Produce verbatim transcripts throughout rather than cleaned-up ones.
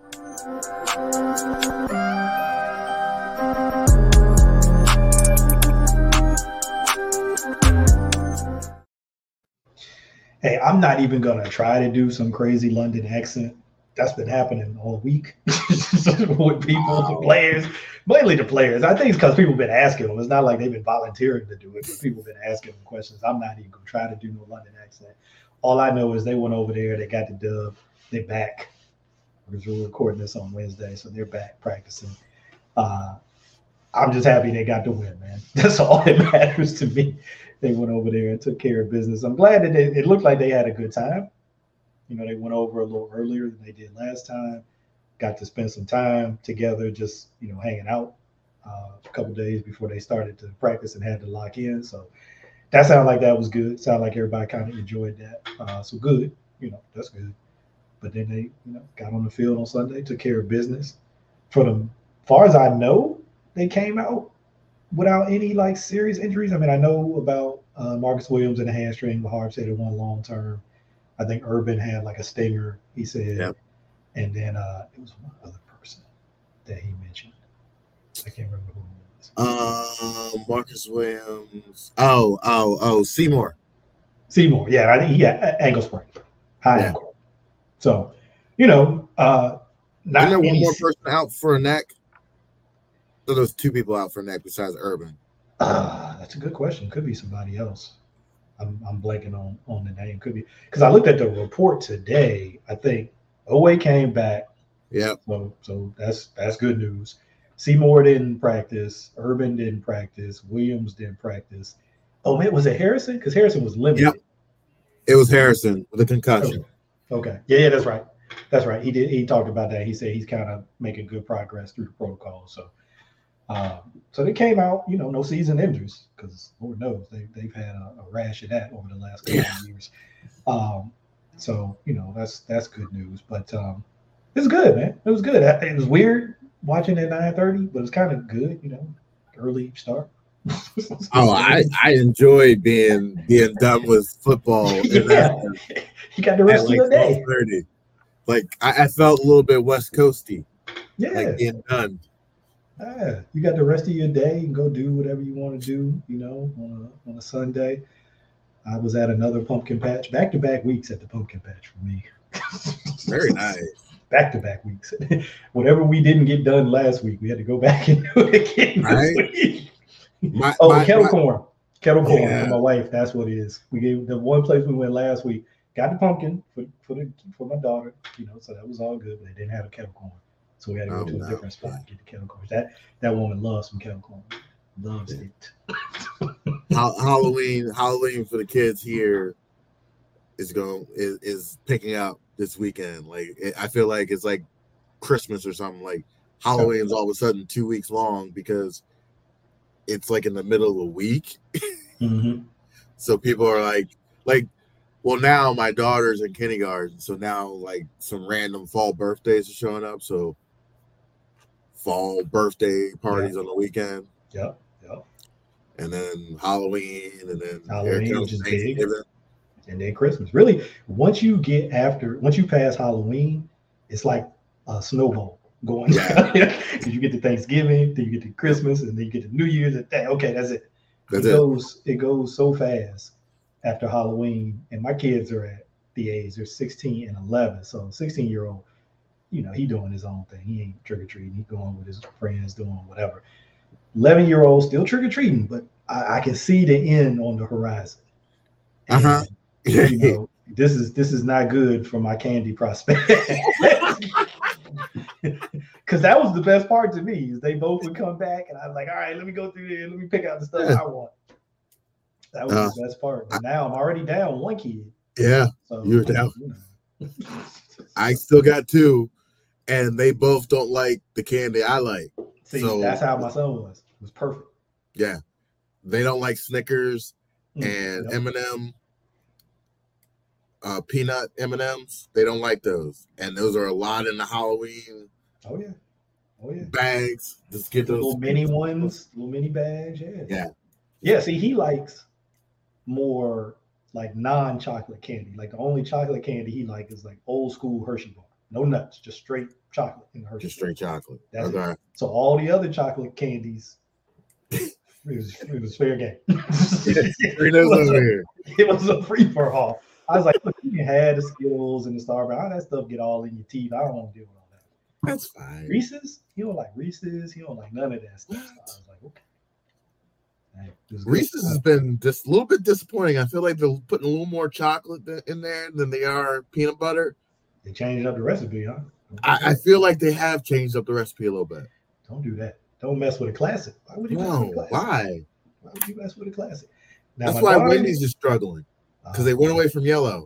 Hey, I'm not even gonna try to do some crazy London accent. That's been happening all week with people, the players, mainly the players. I think it's because people have been asking them. It's not like they've been volunteering to do it, but people have been asking them questions. I'm not even gonna try to do no London accent. All I know is they went over there, they got the dub, they're back. Because we're recording this on Wednesday, so they're back practicing. Uh, I'm just happy they got the win, man. That's all that matters to me. They went over there and took care of business. I'm glad that they, it looked like they had a good time. You know, they went over a little earlier than they did last time. Got to spend some time together, just, you know, hanging out uh, a couple days before they started to practice and had to lock in. So that sounded like that was good. Sounded like everybody kind of enjoyed that. Uh, so good, you know, that's good. But then they, you know, got on the field on Sunday, took care of business. For the far as I know, they came out without any like serious injuries. I mean, I know about uh, Marcus Williams and a hamstring. Lahar said it won long term. I think Urban had like a stinger, he said. Yep. And then uh, it was one other person that he mentioned. I can't remember who it was. Uh, Marcus Williams. Oh, oh, oh, Seymour. Seymour, yeah. I think he had ankle sprain, high yeah. ankle. So, you know, uh, not Isn't there one more person out for a neck? So there's two people out for a neck besides Urban. Uh, that's a good question. Could be somebody else. I'm, I'm blanking on, on the name. Could be because I looked at the report today. I think Owe came back. Yeah. So so that's that's good news. Seymour didn't practice. Urban didn't practice. Williams didn't practice. Oh man, was it Harrison? Because Harrison was limited. Yep. It was Harrison with a concussion. Okay. Okay. Yeah, yeah, that's right. That's right. He did. He talked about that. He said he's kind of making good progress through the protocol. So, um, so they came out, you know, no season injuries because Lord knows they they've had a, a rash of that over the last couple yeah. of years. Um, so you know that's that's good news. But um, it's good, man. It was good. It was weird watching at nine thirty, but it's kind of good, you know, early start. oh, I, I enjoy being being done with football. yeah. You got the rest like of the day. Like I, I felt a little bit West Coasty. Yeah. Like being done. Yeah. You got the rest of your day. You can go do whatever you want to do, you know, on a on a Sunday. I was at another pumpkin patch, back to back weeks at the pumpkin patch for me. Very nice. Back to back weeks. Whatever we didn't get done last week, we had to go back and do it again this right. week. My, oh, my, kettle my, corn. Kettle corn yeah. for my wife. That's what it is. We gave the one place we went last week. Got the pumpkin for for the for my daughter, you know, so that was all good. But they didn't have a kettle corn, so we had to go oh, to a no. different spot and get the kettle corn. That that woman loves some kettle corn. Loves yeah. it. Halloween, Halloween for the kids here is going is, is picking up this weekend. Like it, I feel like it's like Christmas or something. Like Halloween's all of a sudden two weeks long because it's like in the middle of the week. mm-hmm. So people are like, like, well, now my daughter's in kindergarten. So now like some random fall birthdays are showing up. So fall birthday parties yeah. on the weekend. Yep. Yep. And then Halloween and then Halloween, which is big. And then Christmas. Really, once you get after, once you pass Halloween, it's like a snowball going down. Yeah. You get to Thanksgiving, then you get to Christmas, and then you get to New Year's. And that, okay, that's it. That's it it. goes. It goes so fast after Halloween, and my kids are at the age they're sixteen and eleven. So sixteen year old, you know, he doing his own thing. He ain't trick or treating. He going with his friends, doing whatever. eleven year old still trick or treating, but I, I can see the end on the horizon. Uh huh. You know, this is this is not good for my candy prospect. Because that was the best part to me is they both would come back and I was like, all right, let me go through there, let me pick out the stuff I want. That was uh, the best part. But now I'm already down one kid. Yeah, so, you're down. You know. I still got two, and they both don't like the candy I like. See, so, that's how my son was. It was perfect. Yeah, they don't like Snickers mm, and yep. M and M. Uh, peanut M and M's, they don't like those, and those are a lot in the Halloween. Oh yeah, oh yeah. Bags, just get those little mini ones, little mini bags. Yeah, yeah, yeah. See, he likes more like non-chocolate candy. Like the only chocolate candy he likes is like old school Hershey bar. no nuts, just straight chocolate in Hershey's. Just straight chocolate. That's okay. It. So all the other chocolate candies, it was, it was fair game. it, was a, it was a free for all. I was like, look, you can have the Skittles and the Starburst. All that stuff get all in your teeth. I don't want to deal with all that. That's fine. Reese's? He don't like Reese's. He don't like none of that stuff. So I was like, okay. Reese's has been just a little bit disappointing. I feel like they're putting a little more chocolate in there than they are peanut butter. They changed up the recipe, huh? I, I feel like they have changed up the recipe a little bit. Don't do that. Don't mess with a classic. Why would you no, mess with a classic? Why? Why would you mess with a classic? Now, That's why daughter, Wendy's is struggling because uh, they went away from yellow.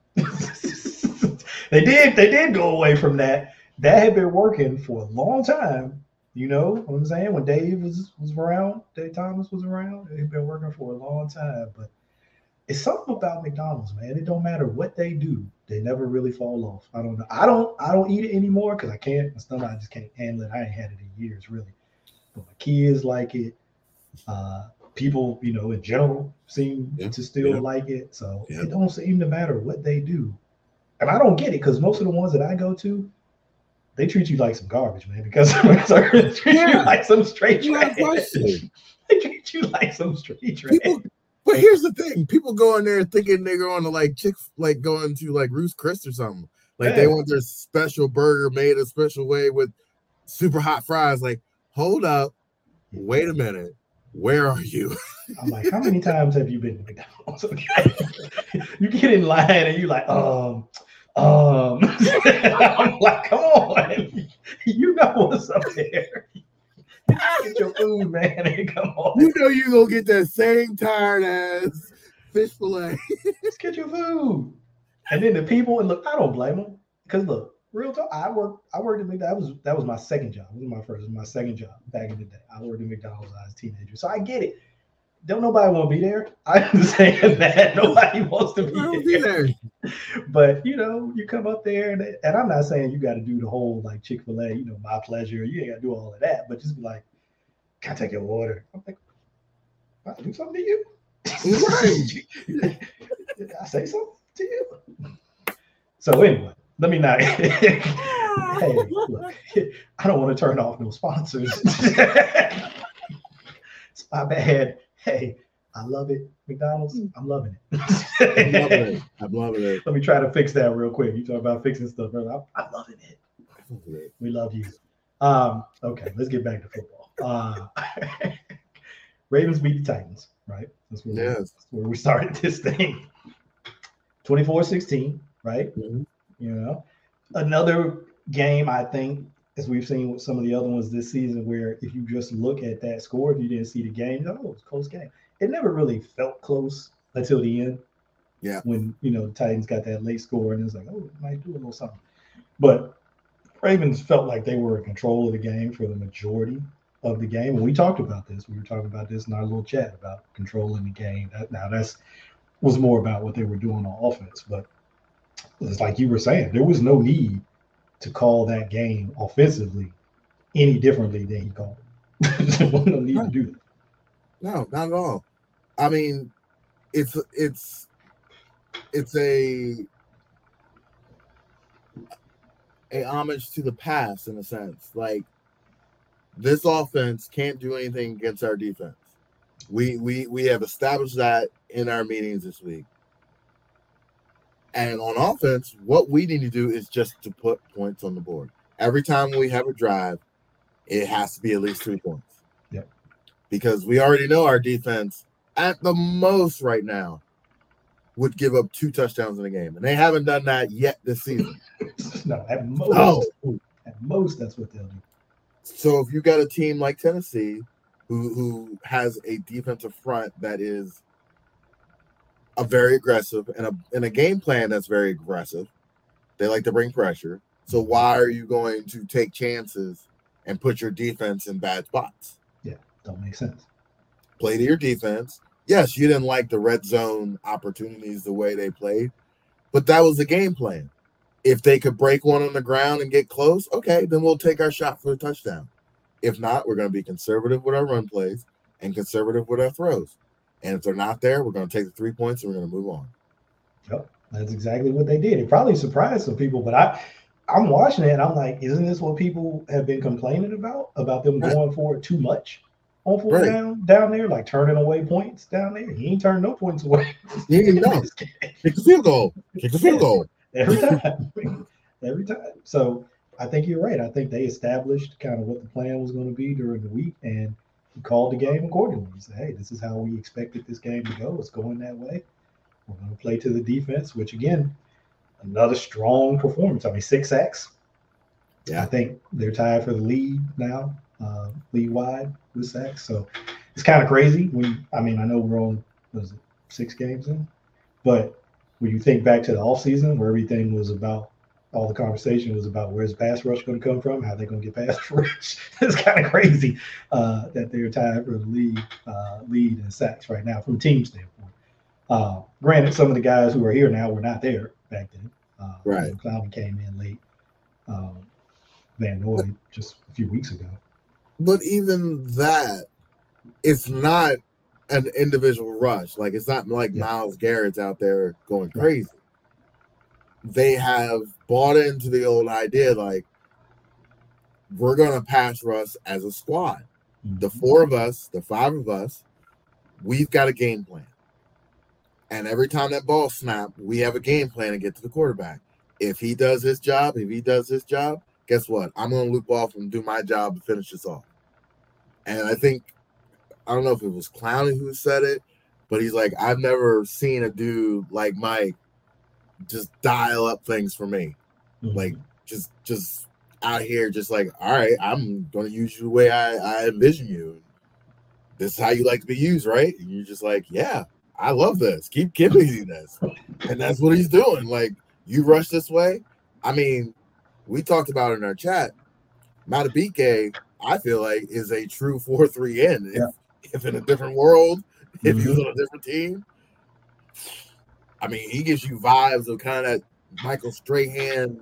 they did. They did go away from that. That had been working for a long time. You know what I'm saying? When Dave was, was around, Dave Thomas was around, they've been working for a long time. But it's something about McDonald's, man. It don't matter what they do, they never really fall off. I don't know. I don't I don't eat it anymore because I can't. My stomach, I just can't handle it. I ain't had it in years, really. But my kids like it. Uh, people, you know, in general seem yeah, to still yeah. like it. So yeah. it don't seem to matter what they do. And I don't get it because most of the ones that I go to, they treat you like some garbage, man, because they treat yeah. you like some straight trash. They treat you like some straight trash. People, but here's the thing. People go in there thinking they're going to like Chick, like going to like Ruth's Chris or something. Like yeah. they want their special burger made a special way with super hot fries. Like, hold up. Wait a minute. Where are you? I'm like, how many times have you been to McDonald's? You get in line and you're like, um, Um, I'm like, come on, you know what's up there. Get your food, man, and come on. You know you gonna get that same tired ass fish fillet. Just get your food, and then the people. And look, I don't blame them because look, real talk. I worked. I worked at McDonald's. That was that was my second job. It was my first. It was my second job back in the day. I worked at McDonald's as a teenager, so I get it. Don't nobody want to be there. I understand that nobody wants to be there. be there. But you know, you come up there, and, and I'm not saying you got to do the whole like Chick-fil-A, you know, my pleasure. You ain't got to do all of that, but just be like, "Can I take your order?" I'm like, "I do something to you." Right? Did I say something to you? So anyway, let me not. Hey, look, I don't want to turn off no sponsors. It's my bad. Hey, I love it. McDonald's, I'm loving it. I'm loving it. I'm loving it. Let me try to fix that real quick. You talk about fixing stuff. I'm, I'm loving it. We love you. Um, okay, let's get back to football. Uh, Ravens beat the Titans, right? That's where, yes. we, that's where we started this thing. twenty-four sixteen, right? Mm-hmm. You know, another game, I think, as we've seen with some of the other ones this season, where if you just look at that score, if you didn't see the game, oh, it was a close game. It never really felt close until the end. Yeah. When, you know, the Titans got that late score and it was like, oh, it might do a little something. But Ravens felt like they were in control of the game for the majority of the game. And we talked about this. We were talking about this in our little chat about controlling the game. That, now, that's was more about what they were doing on offense. But it's like you were saying, there was no need to call that game offensively any differently than he called it. There was no need no. to do that. No, not at all. I mean, it's it's it's a a homage to the past in a sense. Like, this offense can't do anything against our defense. We we we have established that in our meetings this week. And on offense, what we need to do is just to put points on the board. Every time we have a drive, it has to be at least three points. Yep. Because we already know our defense, at the most right now, would give up two touchdowns in a game. And they haven't done that yet this season. No, at most. No. At most, that's what they'll do. So if you got a team like Tennessee who, who has a defensive front that is a very aggressive and a and a game plan that's very aggressive. They like to bring pressure. So why are you going to take chances and put your defense in bad spots? Yeah, don't make sense. Play to your defense. Yes, you didn't like the red zone opportunities the way they played, but that was the game plan. If they could break one on the ground and get close, okay, then we'll take our shot for a touchdown. If not, we're going to be conservative with our run plays and conservative with our throws. And if they're not there, we're going to take the three points and we're going to move on. Yep, that's exactly what they did. It probably surprised some people, but I, I'm watching it and I'm like, isn't this what people have been complaining about? About them Right. going for it too much on fourth Right. down down there, like turning away points down there. He ain't turning no points away. You didn't know. Kick the field goal. Kick the field goal. Every time. Every time. So I think you're right. I think they established kind of what the plan was going to be during the week, and he called the game accordingly. He said, hey, this is how we expected this game to go. It's going that way. We're going to play to the defense, which, again, another strong performance. I mean, six sacks. Yeah. I think they're tied for the lead now, uh, league-wide with sacks. So it's kind of crazy. When I mean, I know we're on, what is it, six games in? But when you think back to the offseason where everything was about, all the conversation was about where's pass rush going to come from, how they're going to get pass rush. It's kind of crazy uh, that they're tied for the lead, uh, lead in sacks right now from a team standpoint. Uh, granted, some of the guys who are here now were not there back then. Uh, Right. Clowney came in late. Um, Van Noy just a few weeks ago. But even that, it's not an individual rush. Like, it's not like Yeah. Myles Garrett's out there going crazy. They have bought into the old idea, like, we're going to pass rush as a squad. Mm-hmm. The four of us, the five of us, we've got a game plan. And every time that ball snaps, we have a game plan to get to the quarterback. If he does his job, if he does his job, guess what? I'm going to loop off and do my job to finish this off. And I think, I don't know if it was Clowney who said it, but he's like, I've never seen a dude like Mike just dial up things for me. Mm-hmm. Like, just just out here, just like, all right, I'm going to use you the way I, I envision you. This is how you like to be used, right? And you're just like, yeah, I love this. Keep giving me this. And that's what he's doing. Like, you rush this way. I mean, we talked about it in our chat. Matabike, I feel like, is a true four three end. Yeah. If, if in a different world, if Mm-hmm. he was on a different team, I mean, he gives you vibes of kind of Michael Strahan.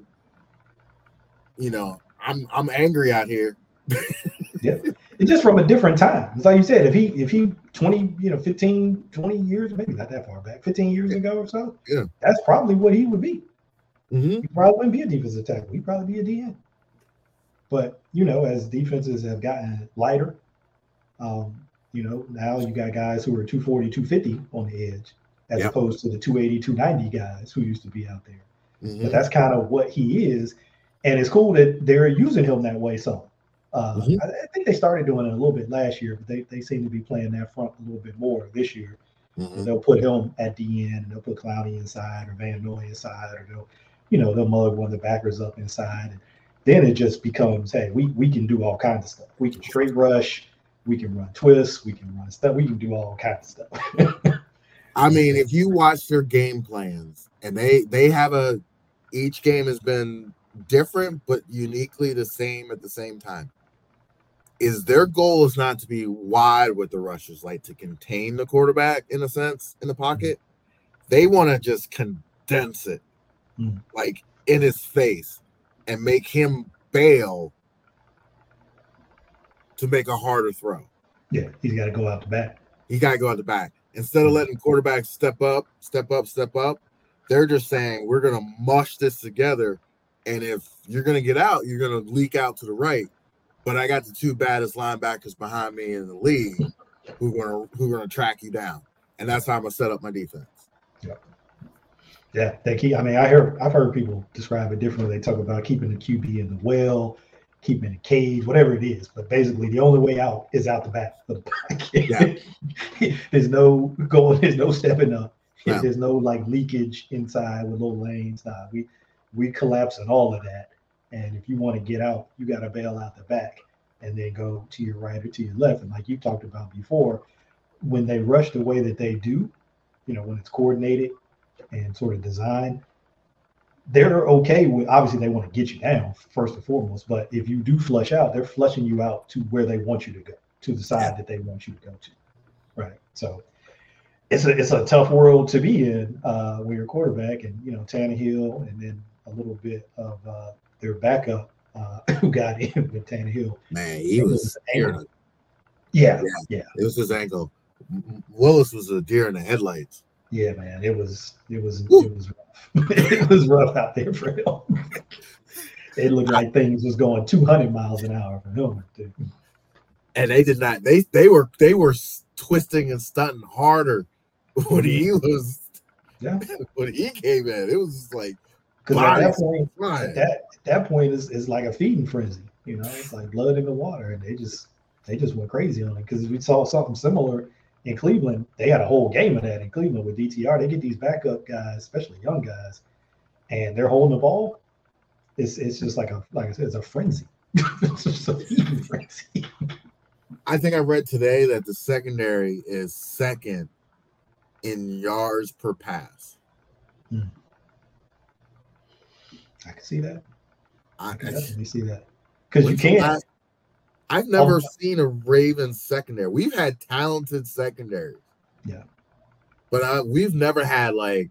You know, I'm I'm angry out here. Yeah. It's just from a different time. It's like you said, if he if he twenty, you know, fifteen, twenty years, maybe not that far back, fifteen years ago or so, Yeah. that's probably what he would be. Mm-hmm. He probably wouldn't be a defensive tackle. He'd probably be a D N. But, you know, as defenses have gotten lighter, um, you know, now you got guys who are two forty, two fifty on the edge, as Yep. opposed to the two eighty, two ninety guys who used to be out there. Mm-hmm. But that's kind of what he is. And it's cool that they're using him that way some. Uh, Mhm. I, I think they started doing it a little bit last year, but they, they seem to be playing that front a little bit more this year. Mm-hmm. They'll put him at the end, and they'll put Clowney inside or Van Noy inside, or they'll, you know, they'll mug one of the backers up inside. And then it just becomes, hey, we, we can do all kinds of stuff. We can straight rush, we can run twists, we can run stuff, we can do all kinds of stuff. I mean, if you watch their game plans, and they they have a, each game has been different but uniquely the same at the same time. Is their goal is not to be wide with the rushes, like to contain the quarterback in a sense in the pocket. They want to just condense it, Mm. like in his face, and make him bail to make a harder throw. Yeah, he's got to go out the back. He got to go out the back. Instead of letting quarterbacks step up, step up, step up, they're just saying, we're going to mush this together. And if you're going to get out, you're going to leak out to the right. But I got the two baddest linebackers behind me in the league who are going to who are going to track you down. And that's how I'm going to set up my defense. Yeah. Yeah, they keep, I mean, I heard I've heard people describe it differently. They talk about keeping the Q B in the well, keeping the cage, whatever it is. But basically, the only way out is out the back of the pocket. Yeah. There's no going, there's no stepping up. No. There's no like leakage inside with little lanes. Nah, we we collapsing all of that. And if you want to get out, you got to bail out the back and then go to your right or to your left. And like you talked about before, when they rush the way that they do, you know, when it's coordinated and sort of designed, they're okay with, obviously they want to get you down first and foremost, but if you do flush out, they're flushing you out to where they want you to go, to the side Yeah. that they want you to go to. Right. So it's a it's a tough world to be in uh, when you're a quarterback, and you know, Tannehill, and then a little bit of uh, their backup uh, who got in with Tannehill. Man, he was Yeah. Yeah, Yeah. yeah, it was his ankle. Willis was a deer in the headlights. yeah, man. It was it was Woo. it was rough. It was rough out there for him. It looked like things was going two hundred miles an hour for him. Too. And they did not. They they were they were twisting and stunting harder when he was. Yeah. When he came in, it was just like because at that point, at that at that point is is like a feeding frenzy. You know, it's like blood in the water, and they just they just went crazy on it. Because we saw something similar in Cleveland. They had a whole game of that in Cleveland with D T R. They get these backup guys, especially young guys, and they're holding the ball. It's it's just like a like I said, it's a frenzy. It's just a feeding frenzy. I think I read today that the secondary is second in yards per pass. Hmm. I can see that. I, I can definitely see that because you can't. I, I've never oh, seen a Ravens secondary. We've had talented secondaries. Yeah, but I, we've never had like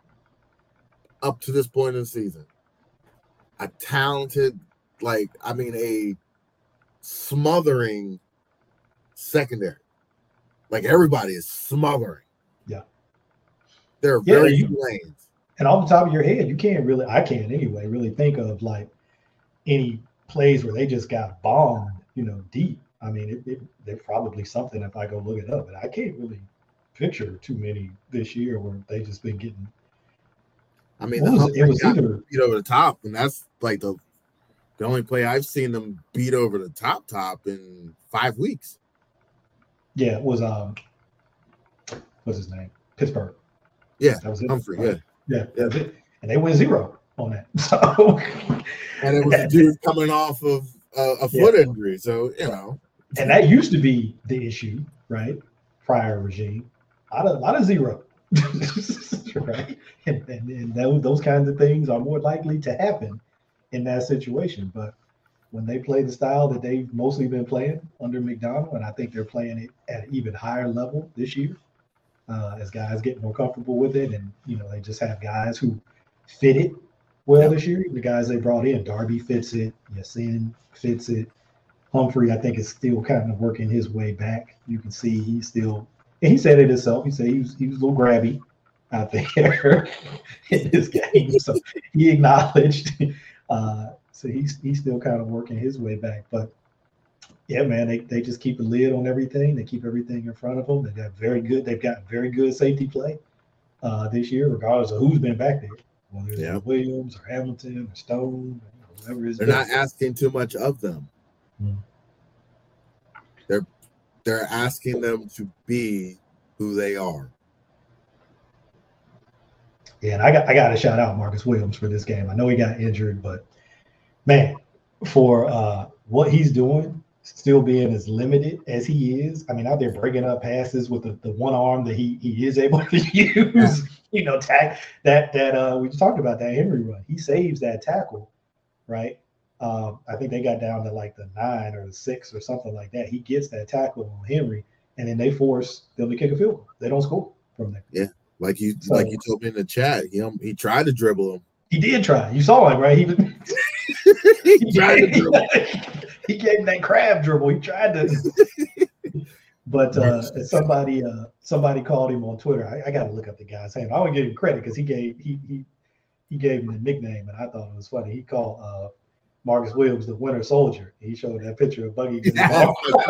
up to this point in the season a talented, like I mean, a smothering secondary. Like everybody is smothering. Yeah, there are yeah, very you, few lanes. And off the top of your head, you can't really, I can't anyway, really think of like any plays where they just got bombed, you know, deep. I mean, it, it, there's probably something if I go look it up, but I can't really picture too many this year where they just been getting. I mean, it was, it was either beat over the top, and that's like the the only play I've seen them beat over the top top in five weeks. Yeah, it was um, what's his name? Pittsburgh. Yeah, that was it. Humphrey. Right? Yeah, yeah, that was it. And they went zero on that. So, and it was a dude coming off of uh, a foot yeah. injury, so you know. And that used to be the issue, right? Prior regime, a lot of, a lot of zero, right? And, and, and those, those kinds of things are more likely to happen in that situation. But when they play the style that they've mostly been playing under McDonald, and I think they're playing it at an even higher level this year, uh, as guys get more comfortable with it, and you know they just have guys who fit it well yep. this year. The guys they brought in, Darby fits it, Yasin fits it. Humphrey, I think, is still kind of working his way back. You can see he's still, and he said it himself. He said he was he was a little grabby out there in this game, so he acknowledged. Uh, so he's he's still kind of working his way back. But yeah, man, they, they just keep a lid on everything. They keep everything in front of them. They got very good. They've got very good safety play uh, this year, regardless of who's been back there, whether it's yeah. Williams or Hamilton or Stone, or whoever is. They're not asking too much of them. Hmm. They're they're asking them to be who they are. Yeah, and I got I got to shout out Marcus Williams for this game. I know he got injured, but man, for uh, what he's doing, still being as limited as he is. I mean, out there breaking up passes with the, the one arm that he he is able to use. Yeah. You know, tack that that uh, we talked about that Henry run. He saves that tackle, right? Um, I think they got down to like the nine or the six or something like that. He gets that tackle on Henry, and then they force them to kick a field goal. They don't score from there. Yeah, like you so, like you told me in the chat, he um, he tried to dribble him. He did try. You saw it, right? He was. he tried to dribble. He gave that crab dribble. He tried to. But uh, somebody uh, somebody called him on Twitter. I, I got to look up the guy's name. I want to give him credit because he gave he he he gave him the nickname, and I thought it was funny. He called. Uh, Marcus Williams, the Winter Soldier. He showed that picture of Buggy getting yeah,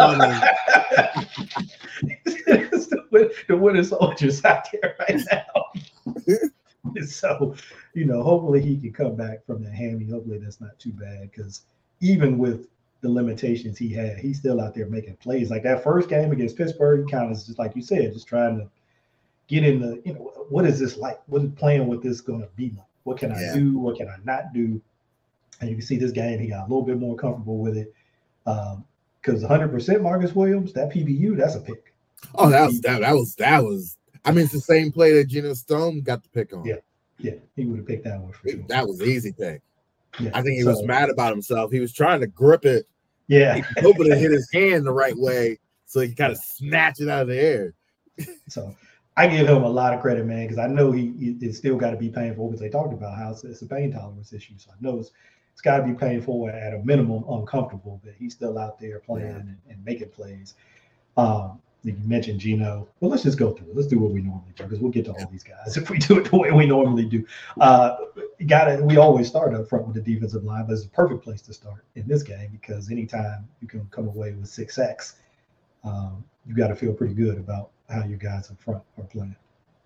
the, the Winter Soldier's out there right now. So, you know, hopefully he can come back from that hammy. Hopefully that's not too bad because even with the limitations he had, he's still out there making plays. Like that first game against Pittsburgh, kind of just like you said, just trying to get in the, you know, what is this like? What is playing with this going to be like? What can yeah. I do? What can I not do? And you can see this game, he got a little bit more comfortable with it. Um, because one hundred percent Marcus Williams, that P B U, that's a pick. Oh, that was that, that was that was. I mean, it's the same play that Geno Stone got the pick on. Yeah, yeah, he would have picked that one for sure. That was an easy pick. Yeah, I think he so, was mad about himself. He was trying to grip it. Yeah, hoping to hit his hand the right way so he could kind of snatch it out of the air. So I give him a lot of credit, man, because I know he, he it's still got to be painful because they talked about how it's, it's a pain tolerance issue. So I know it's it's got to be painful at a minimum, uncomfortable, but he's still out there playing yeah. and, and making plays. Um, You mentioned Geno. Well, let's just go through it. Let's do what we normally do because we'll get to all these guys if we do it the way we normally do. Uh, got it. We always start up front with the defensive line, but it's a perfect place to start in this game because anytime you can come away with six sacks, um, you got to feel pretty good about how your guys up front are playing.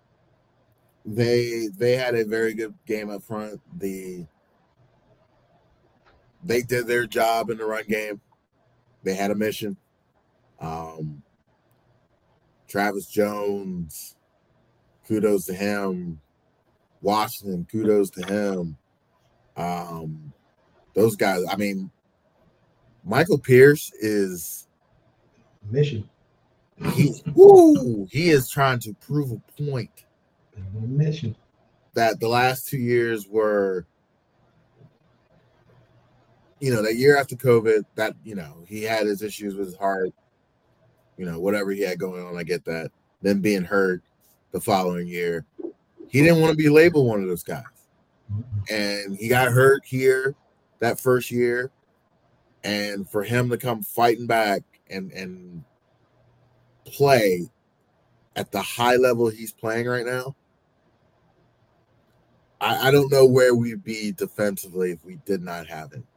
They they had a very good game up front. The they did their job in the run game. They had a mission. Um, Travis Jones, kudos to him. Washington, kudos to him. Um, those guys, I mean, Michael Pierce is mission. He, woo, he is trying to prove a point. Mission. That the last two years were, you know, that year after COVID, that, you know, he had his issues with his heart. You know, whatever he had going on, I get that. Then being hurt the following year. He didn't want to be labeled one of those guys. And he got hurt here that first year. And for him to come fighting back and, and play at the high level he's playing right now, I, I don't know where we'd be defensively if we did not have him.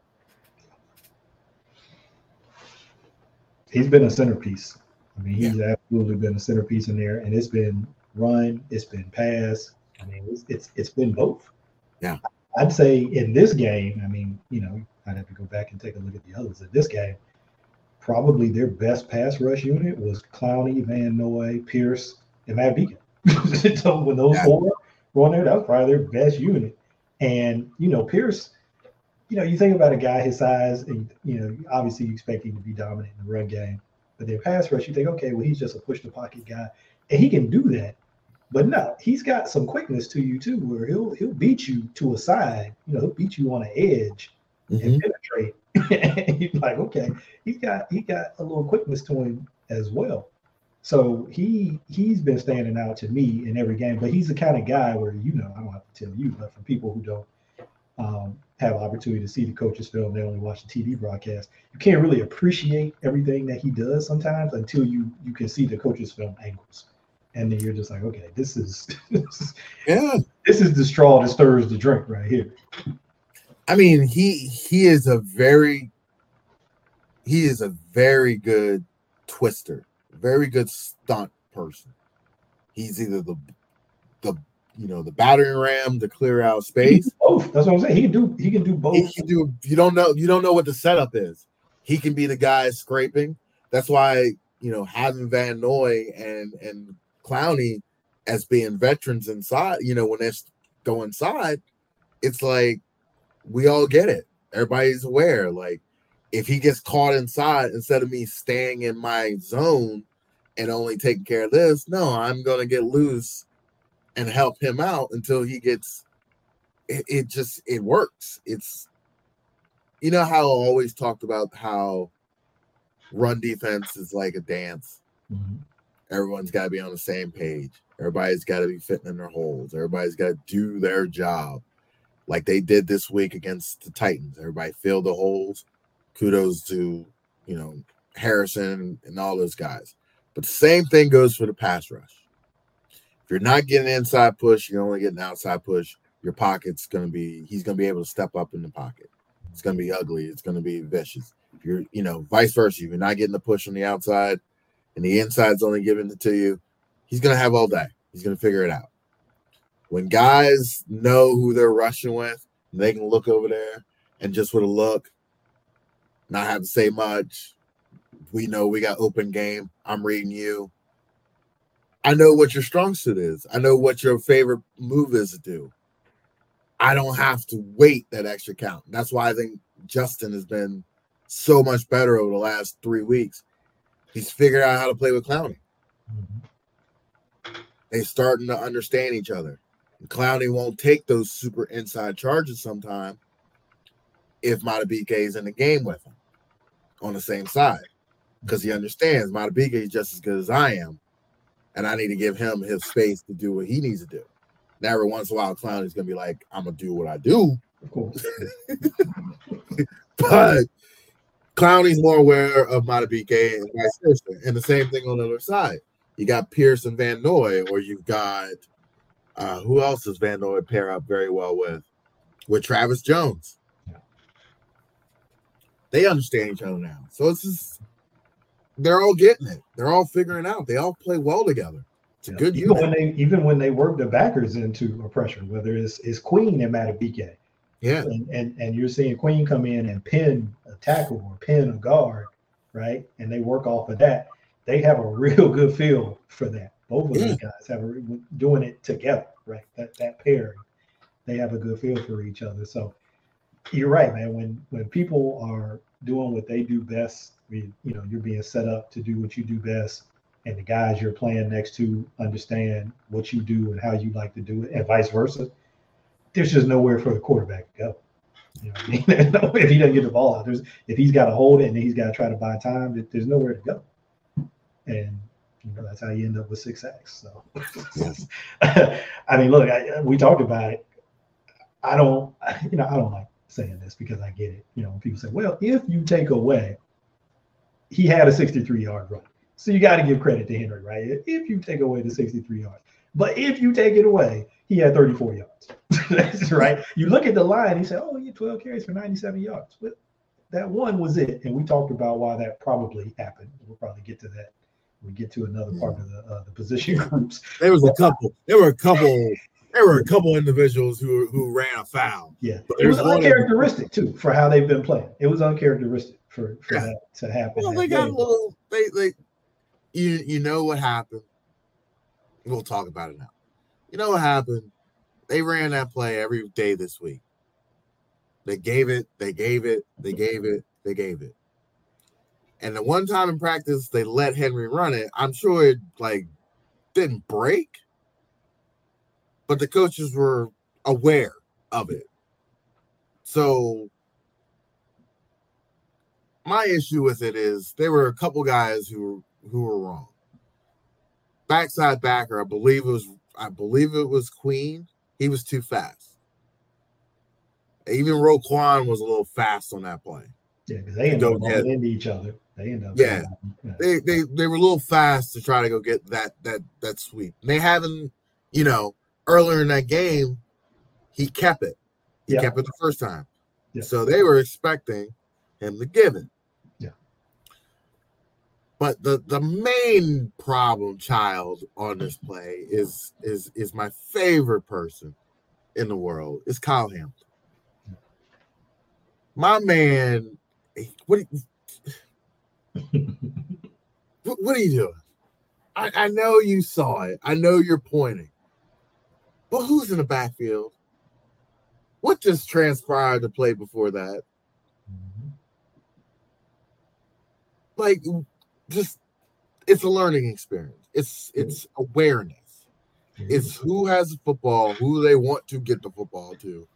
He's been a centerpiece. I mean, he's yeah. absolutely been a centerpiece in there, and it's been run, it's been pass. I mean, it's it's, it's been both. Yeah, I'd say in this game, I mean, you know, I'd have to go back and take a look at the others. In this game, probably their best pass rush unit was Clowney, Van Noy, Pierce, and Matt Beacon. So when those yeah. four were on there, that was probably their best unit. And you know, Pierce, you know, you think about a guy his size, and you know, obviously you expect him to be dominant in the run game. But their pass rush, you think, okay, well, he's just a push the pocket guy, and he can do that. But no, he's got some quickness to you too, where he'll he'll beat you to a side. You know, he'll beat you on an edge mm-hmm. and penetrate. And you're like, okay, he's got he got a little quickness to him as well. So he he's been standing out to me in every game. But he's the kind of guy where, you know, I don't have to tell you, but for people who don't um, have opportunity to see the coach's film, they only watch the T V broadcast. You can't really appreciate everything that he does sometimes until you you can see the coach's film angles, and then you're just like, okay, this is, this is yeah, this is the straw that stirs the drink right here. I mean, he he is a very he is a very good twister, very good stunt person. He's either the the you know the battering ram to clear out space. Both. That's what I'm saying. He can do he can do both. He can do. You don't know. You don't know what the setup is. He can be the guy scraping. That's why, you know, having Van Noy and and Clowney as being veterans inside. You know, when they go inside, it's like we all get it. Everybody's aware. Like if he gets caught inside, instead of me staying in my zone and only taking care of this, no, I'm gonna get loose and help him out until he gets it, it just it works. It's, you know how I always talked about how run defense is like a dance. Mm-hmm. Everyone's got to be on the same page. Everybody's got to be fitting in their holes. Everybody's got to do their job like they did this week against the Titans. Everybody filled the holes. Kudos to, you know, Harrison and all those guys. But the same thing goes for the pass rush. If you're not getting inside push, you're only getting outside push. Your pocket's going to be, he's going to be able to step up in the pocket. It's going to be ugly. It's going to be vicious. If you're, you know, vice versa. If you're not getting the push on the outside and the inside's only giving it to you, he's going to have all day. He's going to figure it out. When guys know who they're rushing with, they can look over there and just with a look, not have to say much. We know we got open game. I'm reading you. I know what your strong suit is. I know what your favorite move is to do. I don't have to wait that extra count. That's why I think Justin has been so much better over the last three weeks. He's figured out how to play with Clowney. Mm-hmm. They're starting to understand each other. And Clowney won't take those super inside charges sometime if Matabike is in the game with him on the same side, because he understands Matabike is just as good as I am. And I need to give him his space to do what he needs to do. Now, every once in a while, Clowney's going to be like, I'm going to do what I do. Of course. But Clowney's more aware of Madubuike and vice versa. And the same thing on the other side. You got Pierce and Van Noy, or you've got uh, who else does Van Noy pair up very well with? With Travis Jones. Yeah. They understand each other now. So it's just they're all getting it. They're all figuring out. They all play well together. It's a yeah. good even unit. When they, even when they work the backers into a pressure, whether it's, it's Queen and Madubuike. Yeah. And, and and you're seeing Queen come in and pin a tackle or pin a guard, right? And they work off of that. They have a real good feel for that. Both of Yeah. those guys have a, doing it together, right? That that pairing, they have a good feel for each other. So you're right, man. When when people are doing what they do best, you know, you're being set up to do what you do best, and the guys you're playing next to understand what you do and how you like to do it, and vice versa. There's just nowhere for the quarterback to go. You know what I mean? If he doesn't get the ball out, there's if he's got to hold it and he's got to try to buy time, there's nowhere to go. And you know that's how you end up with six sacks. So, I mean, look, I, we talked about it. I don't, you know, I don't like saying this because I get it. You know, when people say, "Well, if you take away," he had a sixty-three yard run, so you got to give credit to Henry, right? If you take away the sixty-three yards, but if you take it away, he had thirty-four yards. That's right. You look at the line, he said, "Oh, he had twelve carries for ninety-seven yards." But that one was it, and we talked about why that probably happened. We'll probably get to that. We get to another part of the uh, the position groups. There was a couple. There were a couple. There were a couple individuals who who ran a foul. Yeah, but it was one uncharacteristic too for how they've been playing. It was uncharacteristic for, for Yeah. that to happen. Well, that they got a game. little. They they. You you know what happened? We'll talk about it now. You know what happened? They ran that play every day this week. They gave it. They gave it. They gave it. They gave it. And the one time in practice they let Henry run it, I'm sure it like didn't break, but the coaches were aware of it. So my issue with it is there were a couple guys who who were wrong. Backside backer, I believe it was I believe it was Queen. He was too fast. Even Roquan was a little fast on that play. Yeah, because they ended Don't up get- bumping into each other. They end up. Yeah. yeah. They they they were a little fast to try to go get that that that sweep. They haven't, you know, earlier in that game, he kept it. He Yeah. kept it the first time. Yeah. So they were expecting him to give it. Yeah. But the the main problem child on this play is is is my favorite person in the world. It's Kyle Hamilton. My man, what do you, what, what are you doing? I, I know you saw it. I know you're pointing. But who's in the backfield? What just transpired to play before that? Mhm. Like, just it's a learning experience. It's it's awareness. It's who has the football, who they want to get the football to.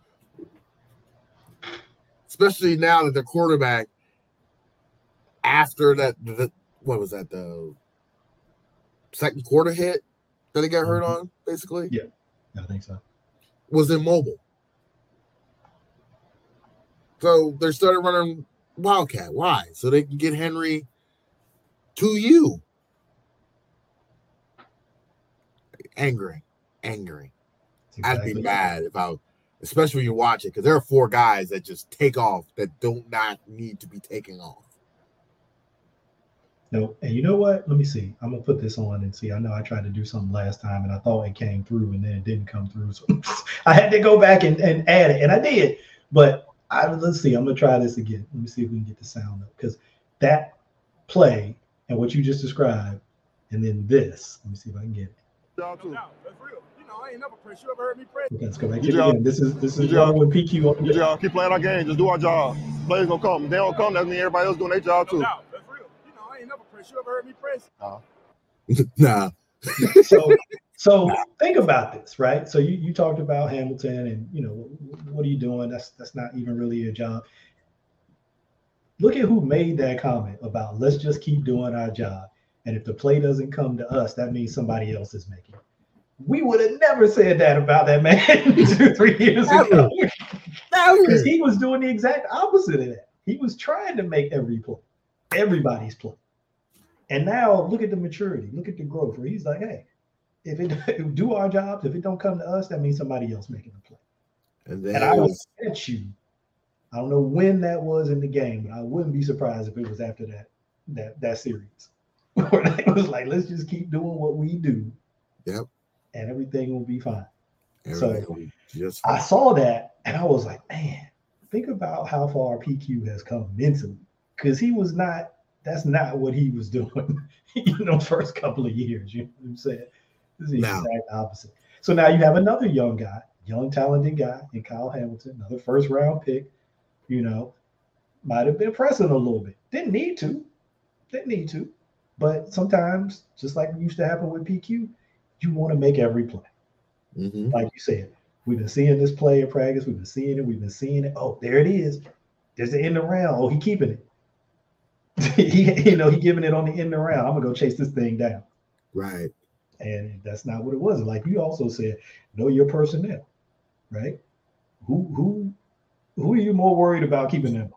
Especially now that the quarterback, after that, the, what was that, the second quarter hit that he got hurt Mhm. on, basically? Yeah. I think so. Was immobile. So they started running Wildcat. Why? So they can get Henry to you. Angering. Angering. That's exactly I'd be it. mad if I, especially when you watch it, because there are four guys that just take off that do not need to be taking off. No, and you know what? Let me see. I'm gonna put this on and see. I know I tried to do something last time and I thought it came through and then it didn't come through. So I had to go back and, and add it, and I did. But I let's see. I'm gonna try this again. Let me see if we can get the sound up, because that play and what you just described, and then this. Let me see if I can get it. Y'all too. That's real. You know, I ain't never pressed. You ever heard me press? Okay, let's go back to Good it job. again. This is this is Good job. one with P Q on Good job. Keep playing our game. Just do our job. Players gonna come. If they don't come, that means everybody else doing their job No too. doubt. That's real. You know, I ain't never pressed. You ever heard me press? Nah. So, so think about this, right? So you, you talked about Hamilton and, you know, what are you doing? That's that's not even really your job. Look at who made that comment about let's just keep doing our job. And if the play doesn't come to us, that means somebody else is making it. We would have never said that about that man two, three years ago. Never. Because he was doing the exact opposite of that. He was trying to make every play, everybody's play. And now look at the maturity, look at the growth where he's like, hey, if it do our jobs, if it don't come to us, that means somebody else making the play. And, then and I will bet you, I don't know when that was in the game, but I wouldn't be surprised if it was after that that that series. Where it was like, let's just keep doing what we do. Yep. And everything will be fine. Everything so will be just fine. I saw that and I was like, man, think about how far P Q has come mentally. Because he was not, that's not what he was doing in those first couple of years. You know what I'm saying? This is the now, exact opposite. So now you have another young guy, young, talented guy in Kyle Hamilton, another first round pick, you know, might have been pressing a little bit. Didn't need to. Didn't need to. But sometimes, just like it used to happen with P Q, you want to make every play. Mm-hmm. Like you said, we've been seeing this play in practice. We've been seeing it. We've been seeing it. Oh, there it is. There's the end around. Oh, he keeping it. he, you know, he giving it on the end around. I'm gonna go chase this thing down. Right. And that's not what it was. Like you also said, know your personnel, right? Who who who are you more worried about keeping them?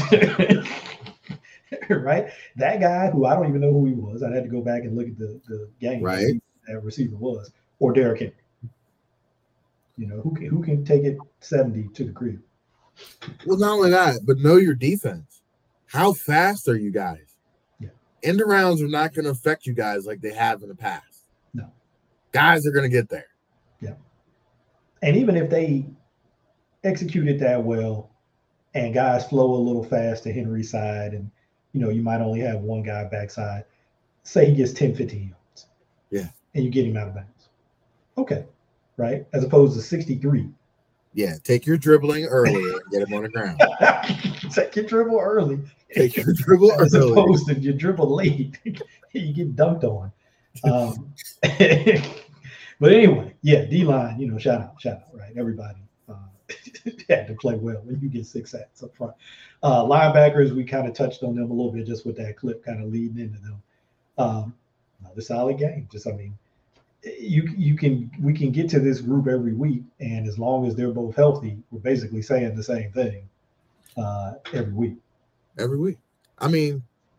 Right? That guy who I don't even know who he was. I'd have to go back and look at the, the game. Right. That receiver was, or Derrick Henry. You know, who can who can take it seventy to the crib? Well, not only that, but know your defense. How fast are you guys? Yeah. End arounds are not going to affect you guys like they have in the past. No. Guys are going to get there. Yeah. And even if they execute it that well and guys flow a little fast to Henry's side and, you know, you might only have one guy backside, say he gets ten, fifteen yards. Yeah. And you get him out of bounds. Okay. Right? As opposed to sixty-three. Yeah. Take your dribbling early and get him on the ground. Take your dribble early. Take your dribble As early. opposed to your dribble late. You get dunked on. Um, but anyway, yeah, D-line, you know, shout out, shout out, right? Everybody uh, had to play well when you get six sacks up front. Uh, linebackers, we kind of touched on them a little bit just with that clip kind of leading into them. Um, another solid game. Just, I mean, you you can we can get to this group every week, and as long as they're both healthy, we're basically saying the same thing uh, every week. Every week. I mean,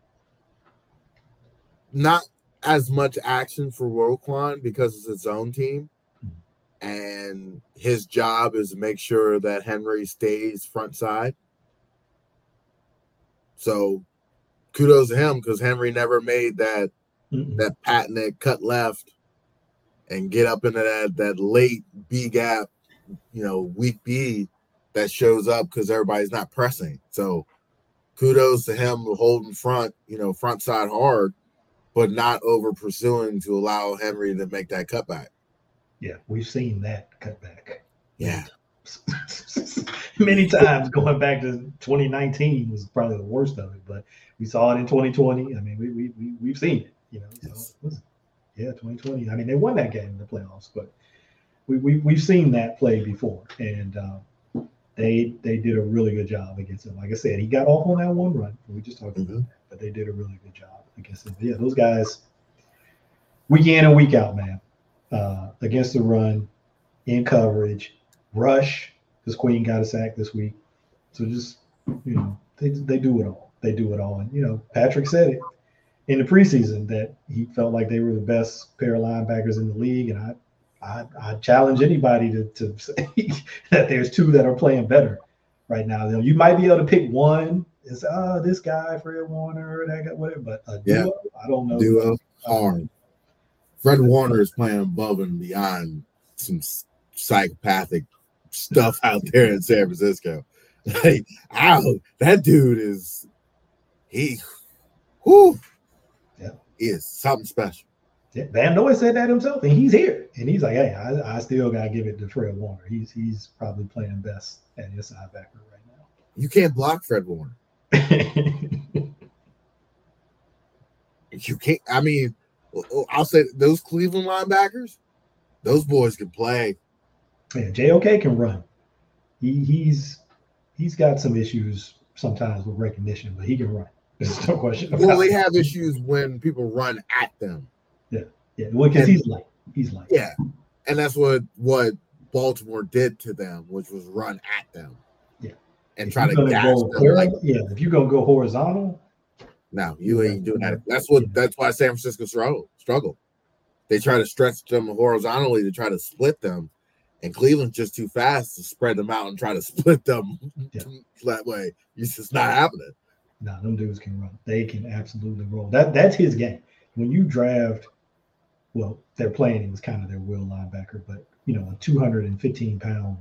not as much action for Roquan because it's his own team, mm-hmm. and his job is to make sure that Henry stays front side. So kudos to him because Henry never made that mm-hmm. that patented cut left and get up into that that late B gap, you know, weak B that shows up because everybody's not pressing. So kudos to him holding front, you know, front side hard, but not over pursuing to allow Henry to make that cutback. Yeah, we've seen that cutback. Yeah. Many times going back to twenty nineteen was probably the worst of it, but we saw it in twenty twenty. I mean, we we, we we've seen it, you know. Yes. So, yeah, twenty twenty. I mean, they won that game in the playoffs, but we, we we've seen that play before, and um, they they did a really good job against him. Like I said, he got off on that one run. We just talked mm-hmm. about that, but they did a really good job against him. Yeah, those guys, week in and week out, man, uh, against the run, in coverage, rush. Because Queen got a sack this week, so just you know, they they do it all. They do it all, and you know, Patrick said it in the preseason that he felt like they were the best pair of linebackers in the league, and I, I, I challenge anybody to, to say that there's two that are playing better right now. You know, you might be able to pick one. It's oh, this guy, Fred Warner, that guy, whatever. But a yeah, duo, I don't know. Duo hard. Fred Warner is playing above and beyond some psychopathic stuff out there in San Francisco. Like, ow, that dude is he. Whoo. Is something special. Yeah, Van Noy said that himself, and he's here, and he's like, "Hey, I, I still gotta give it to Fred Warner. He's he's probably playing best at his linebacker right now." You can't block Fred Warner. You can't. I mean, I'll say those Cleveland linebackers, those boys can play. Yeah, J O K can run. He he's he's got some issues sometimes with recognition, but he can run. There's no question about well, they it. have issues when people run at them. Yeah, yeah. Well, because he's light. He's light. Yeah, and that's what what Baltimore did to them, which was run at them. Yeah, and If try you're to gonna gash go them. Like, parallel, yeah, if you're gonna go horizontal, no, you yeah, ain't doing yeah, that. That's what. yeah. That's why San Francisco struggle. Struggle. They try to stretch them horizontally to try to split them, and Cleveland's just too fast to spread them out and try to split them Yeah. that way. It's just not happening. Nah, them dudes can run. They can absolutely roll. That that's his game. When you draft, well, they're playing him as kind of their will linebacker, but you know, a two hundred fifteen pound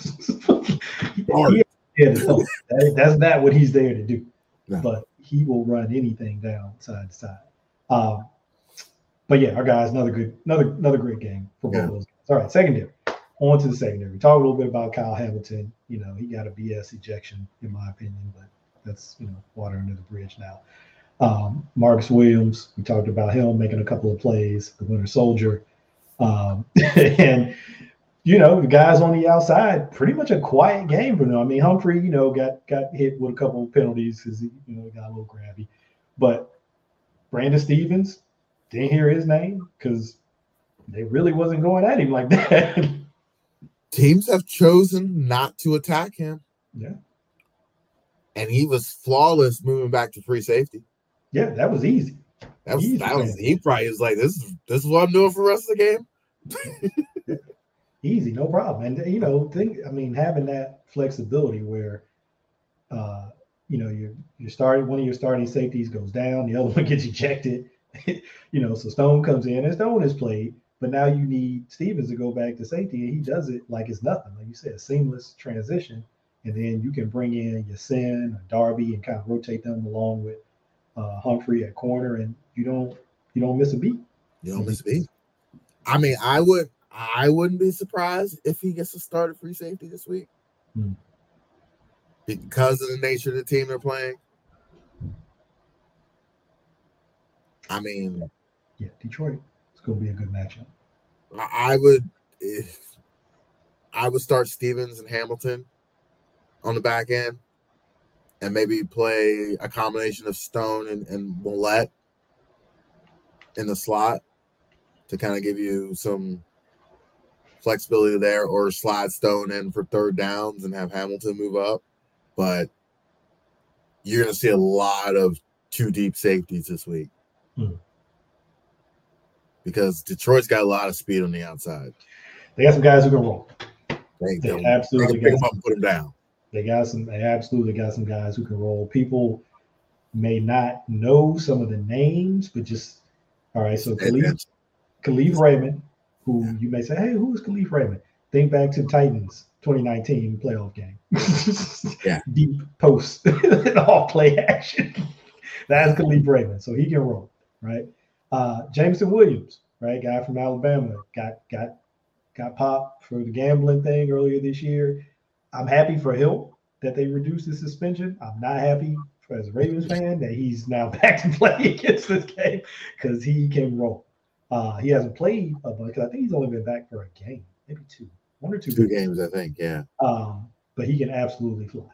Hard. he ain't there to thump. That, that's not what he's there to do. No. But he will run anything down side to side. Um, but yeah, our guys, another good, another another great game for both Yeah. of those guys. All right, secondary. On to the secondary. We talked a little bit about Kyle Hamilton. You know, he got a B S ejection, in my opinion, but that's, you know, water under the bridge now. Um, Marcus Williams, we talked about him making a couple of plays, the Winter Soldier. Um, and, you know, the guys on the outside, pretty much a quiet game for them. I mean, Humphrey, you know, got got hit with a couple of penalties because he, you know, got a little grabby. But Brandon Stevens, didn't hear his name because they really wasn't going at him like that. Teams have chosen not to attack him. Yeah. And he was flawless moving back to free safety. Yeah, that was easy. That was Easy, that was man. he probably was like, this is this is what I'm doing for the rest of the game. Easy, no problem. And you know, think I mean, having that flexibility where uh, you know, you're you're starting one of your starting safeties goes down, the other one gets ejected. You know, so Stone comes in and Stone has played, but now you need Stevens to go back to safety, and he does it like it's nothing. Like you said, seamless transition. And then you can bring in your Sin or Darby and kind of rotate them along with uh, Humphrey at corner, and you don't you don't miss a beat. You don't miss a beat. I mean, I would I wouldn't be surprised if he gets to start at free safety this week. Hmm. Because of the nature of the team they're playing. I mean, Yeah, Detroit. It's gonna be a good matchup. I, I would if I would start Stevens and Hamilton on the back end, and maybe play a combination of Stone and, and Millette in the slot to kind of give you some flexibility there, or slide Stone in for third downs and have Hamilton move up. But you're going to see a lot of two deep safeties this week. Hmm. Because Detroit's got a lot of speed on the outside. They got some guys who can roll. They, They they, absolutely they can pick got them up and put them down. They got some. They absolutely got some guys who can roll. People may not know some of the names, but just all right. So Khalif, Khalif Raymond, who you may say, hey, who is Khalif Raymond? Think back to Titans twenty nineteen playoff game. Yeah. Deep post and all play action. That's Khalif Raymond, so he can roll, right? Uh, Jameson Williams, right, guy from Alabama, got got got popped for the gambling thing earlier this year. I'm happy for him that they reduced his suspension. I'm not happy for, as a Ravens fan, that he's now back to play against this game because he can roll. Uh, he hasn't played a bunch because I think he's only been back for a game, maybe two, one or two. Two games, I think, yeah. Um, but he can absolutely fly.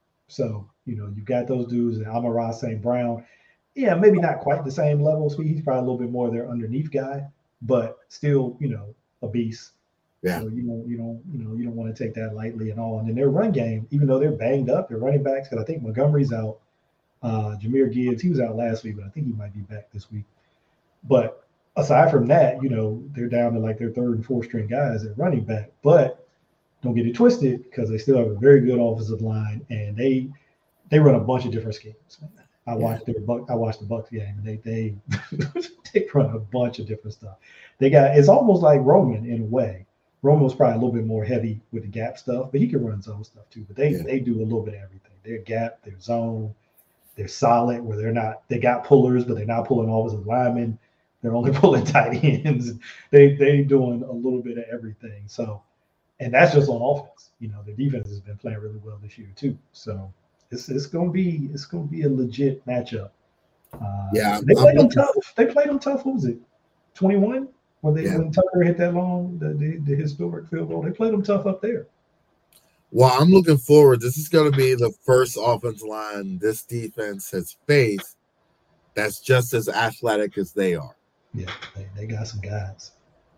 So, you know, you got those dudes, and Amon-Ra Saint Brown. Yeah, maybe not quite the same level speed. He's probably a little bit more their underneath guy, but still, you know, a beast. Yeah. So you know, you don't, you know, you don't want to take that lightly at all. And then their run game, even though they're banged up, their running backs, because I think Montgomery's out, uh, Jahmyr Gibbs, he was out last week, but I think he might be back this week. But aside from that, you know, they're down to like their third and fourth string guys at running back. But don't get it twisted, because they still have a very good offensive line, and they they run a bunch of different schemes. I watched their Buck, I watched the Bucs game, and they they they run a bunch of different stuff. They got it's almost like Roman in a way. Roman was probably a little bit more heavy with the gap stuff, but he can run zone stuff too. But they Yeah. they do a little bit of everything. They're gap, they're zone, they're solid where they're not. They got pullers, but they're not pulling offensive linemen. They're only pulling tight ends. They they doing a little bit of everything. So, and that's just on offense. You know, the defense has been playing really well this year too. So it's it's gonna be it's gonna be a legit matchup. Uh, Yeah, they I'm- played I'm them tough. They played them tough. What was it? twenty-one when they Yeah. when Tucker hit that long the, the the historic field goal. They played them tough up there. Well, I'm looking forward. This is going to be the first offensive line this defense has faced that's just as athletic as they are. Yeah, they, they got some guys.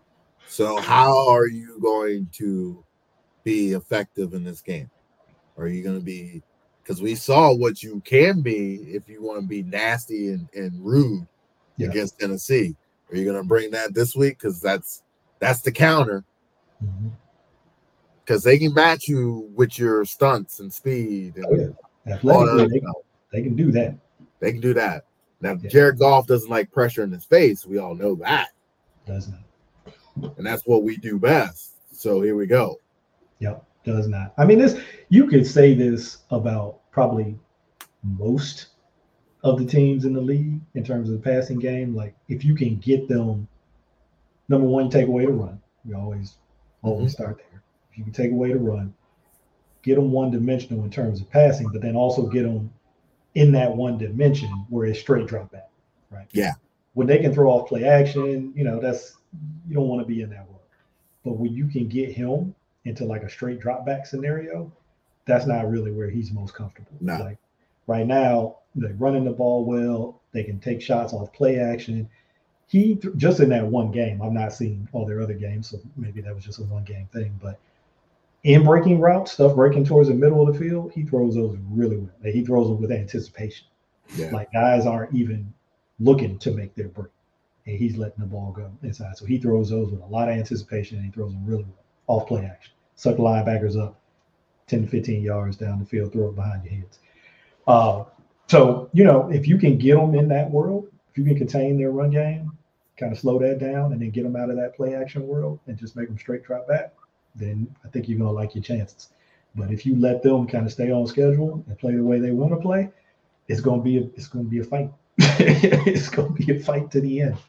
So how are you going to be effective in this game? Are you going to be because we saw what you can be if you want to be nasty and, and rude yeah. against Tennessee. Are you going to bring that this week? Because that's that's the counter. Because mm-hmm. they can match you with your stunts and speed. And oh, yeah. Athletically, they, they can do that. They can do that. Now, yeah. Jared Goff doesn't like pressure in his face. We all know that. Does not. And that's what we do best. So here we go. Yep, does not. I mean, this you could say this about probably most of the teams in the league in terms of the passing game. Like, if you can get them, number one, take away the run. We always, always mm-hmm. start there. If you can take away the run, get them one-dimensional in terms of passing, but then also get them in that one dimension where it's straight drop back, right? Yeah. When they can throw off play action, you know, that's, you don't want to be in that world. But when you can get him into like a straight drop back scenario, that's not really where he's most comfortable. No. Like right now, they're running the ball well. They can take shots off play action. He just in that one game, I've not seen all their other games, so maybe that was just a one game thing. But in breaking routes, stuff breaking towards the middle of the field, he throws those really well. Like, he throws them with anticipation. Yeah. Like guys aren't even looking to make their break, and he's letting the ball go inside. So he throws those with a lot of anticipation, and he throws them really well off play action. Suck the linebackers up ten to fifteen yards down the field, throw it behind your heads. Uh, so, you know, if you can get them in that world, if you can contain their run game, kind of slow that down, and then get them out of that play action world and just make them straight drop back, then I think you're going to like your chances. But if you let them kind of stay on schedule and play the way they want to play, it's going to be a, it's going to be a fight. It's going to be a fight to the end.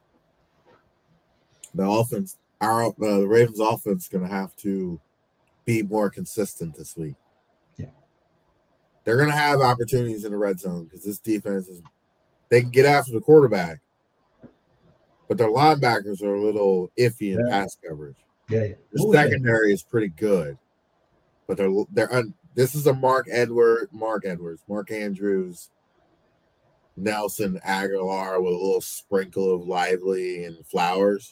The offense, our uh, the Ravens offense is going to have to be more consistent this week. Yeah. They're going to have opportunities in the red zone because this defense is, they can get after the quarterback, but their linebackers are a little iffy in yeah. pass coverage. Yeah, yeah. The secondary is pretty good, but they're they're un, this is a Mark Edward, Mark Edwards, Mark Andrews, Nelson Aguilar with a little sprinkle of Lively and Flowers.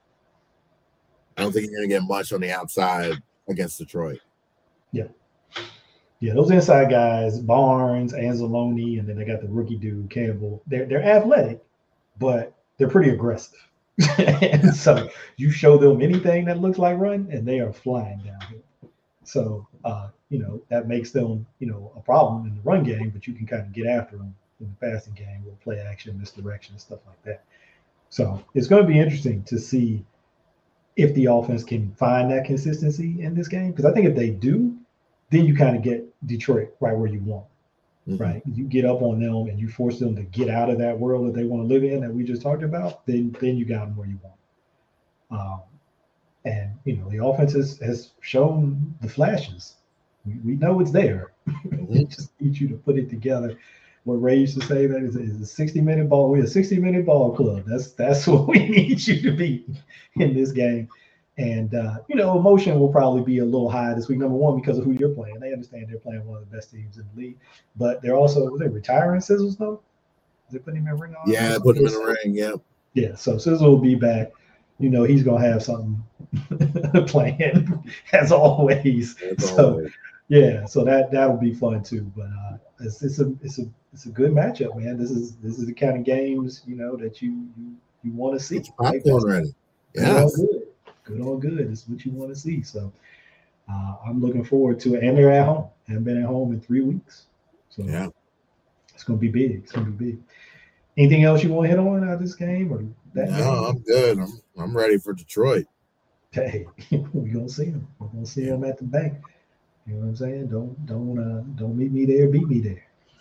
I don't think you're going to get much on the outside against Detroit. Yeah. Yeah, those inside guys, Barnes, Anzalone, and then they got the rookie dude, Campbell. They're, they're athletic, but they're pretty aggressive. And so you show them anything that looks like run, and they are flying down here. So, uh, you know, that makes them, you know, a problem in the run game, but you can kind of get after them in the passing game with play action, misdirection, and stuff like that. So it's going to be interesting to see if the offense can find that consistency in this game. Because I think if they do, then you kind of get Detroit right where you want, mm-hmm. right? You get up on them and you force them to get out of that world that they want to live in that we just talked about, then then you got them where you want. Um, and, you know, the offense has, has shown the flashes. We, we know it's there. Mm-hmm. We just need you to put it together. What Ray used to say, that is, is a sixty-minute ball. We're a sixty-minute ball club. That's that's what we need you to be in this game. And, uh, you know, emotion will probably be a little high this week, number one, because of who you're playing. They understand they're playing one of the best teams in the league. But they're also, are they retiring Sizzles, though? Is they putting him in a ring on? Yeah, put him in a ring, yep. Yeah, so Sizzle will be back. You know, he's going to have something playing, as always. As so, always. Yeah, so that that'll be fun, too. But uh, it's, it's, a, it's, a, it's a good matchup, man. This is this is the kind of games, you know, that you you, you want to see. It's popcorn ready. Yeah. Good. Good on good. It's what you want to see. So uh, I'm looking forward to it. And they're at home. Haven't been at home in three weeks. So yeah, it's going to be big. It's going to be big. Anything else you want to hit on out of this game? Or that no, game? I'm good. I'm I'm ready for Detroit. Hey, we're going to see them. We're going to see them at the bank. You know what I'm saying? Don't don't uh, don't meet me there. Beat me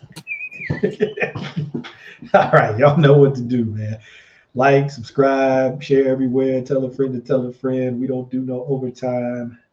there. All right. Y'all know what to do, man. Like, subscribe, share everywhere, tell a friend to tell a friend. We don't do no overtime.